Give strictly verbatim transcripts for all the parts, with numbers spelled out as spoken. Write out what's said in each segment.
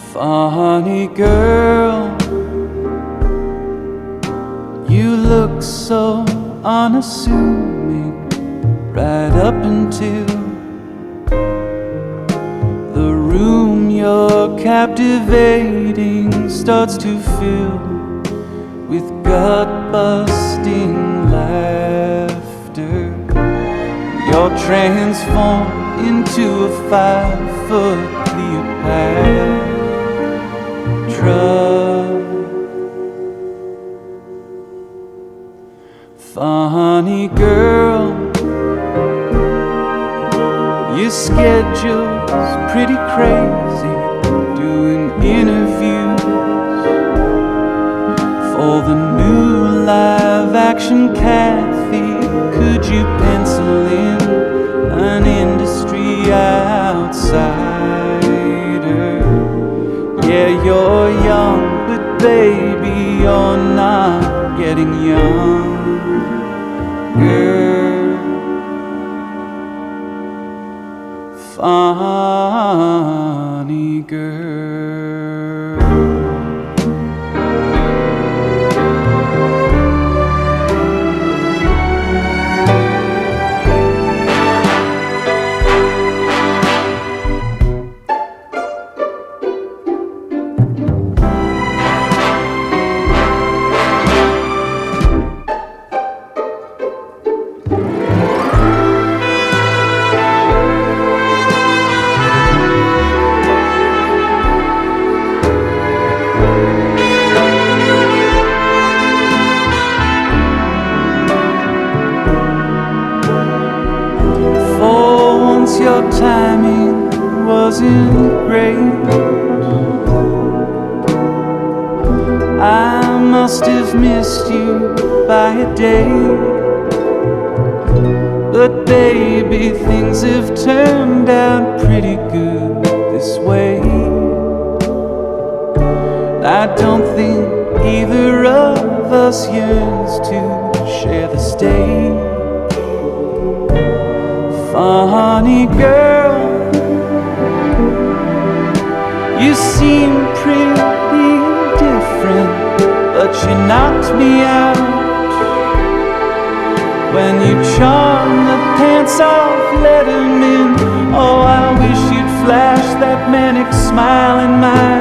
Funny girl, you look so unassuming right up until the room you're captivating starts to fill with gut-busting laughter. You're transformed into a five-foot Cleopatra. Funny girl, your schedule's pretty crazy, doing interviews for the new live-action Kathy. Could you pencil in an industry outsider? Yeah, you're young, but baby, you're not getting young. Girl, funny girl. Your timing wasn't great. I must have missed you by a day. But baby, things have turned out pretty good this way. I don't think either of us yearns to share the stage. Funny girl, you seem pretty different, but you knocked me out when you charmed the pants off Letterman. Oh, I wish you'd flash that manic smile in my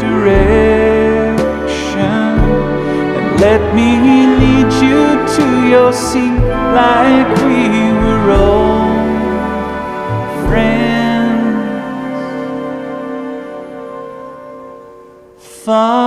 direction and let me lead you to your seat like we were old friends. Fun